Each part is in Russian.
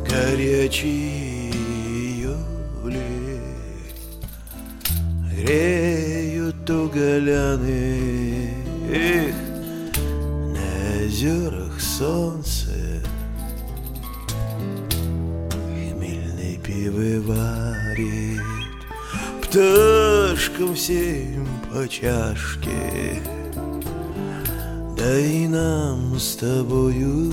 Горячие июли греют уголяны, их на озерах солнце хмельной пивоварит, пташкам всем по чашке, да и нам с тобою,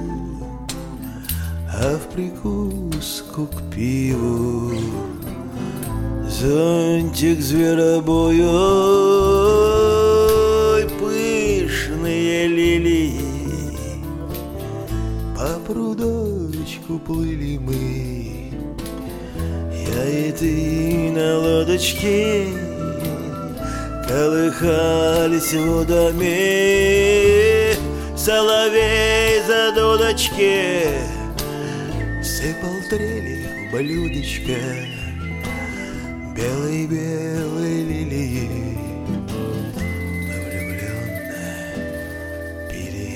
а в прикуску к пиву зонтик зверобой. Ой, пышные лилии, по прудочку плыли мы, я и ты на лодочке, колыхались водами, соловей за дудочки сыпал трели в блюдечко белой-белой лилии. Мы влюбленно пили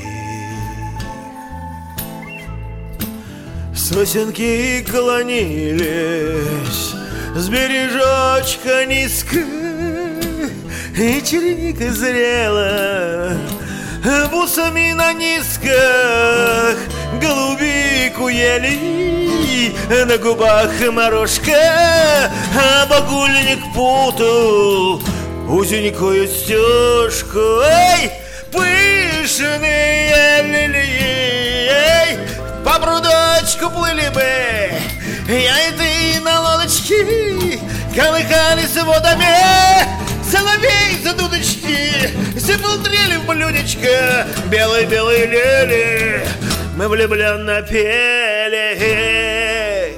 их. Сосенки клонились с бережочка низко, и черника зрела бусами на низках, голубику ели, на губах морожка, а багульник путал узенькую стежку. Эй, пышные лилии, эй, по прудочку плыли мы, я и ты на лодочке, колыхались водами, соловей за дудочки сыпал трели в блюдечко белой-белой лили. Мы влюбленно пели.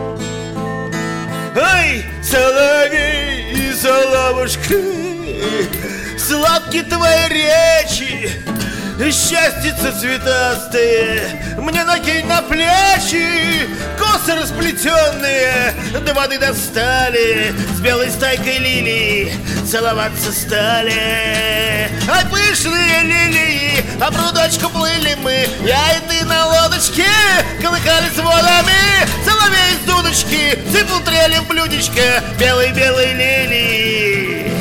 Ой, соловей и соловушка, сладкие твои речи, счастьица цветастые мне накинь на плечи, косы расплетенные до воды достали, с белой стайкой лилий целоваться стали. Ай, пышные лилии, по прудочку плыли мы, я и ты на лодочке, колыхались водами, соловей с дудочки сыпал трели в блюдечко белой-белой лилии.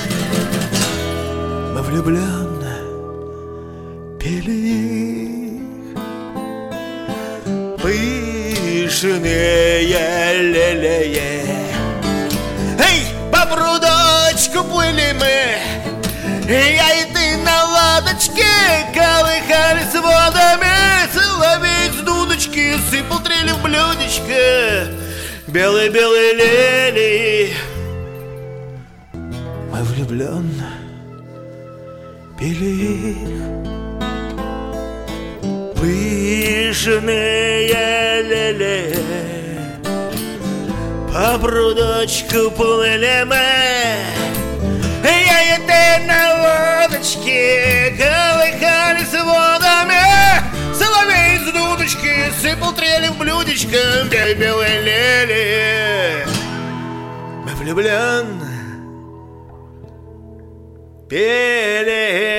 Мы влюбленно пели пышные лилии. Эй, по прудочку плыли мы, я и ты на лодочке, колыхались водами, соловей с дудочки сыпал трели в блюдечко белой-белой лилии. Мы влюбленно пели их пышные лилии, по прудочку плыли мы, я и ты на лодочке, колыхались водами, соловей с дудочки сыпал трели в блюдечко белой лилии. Мы влюбленно пели.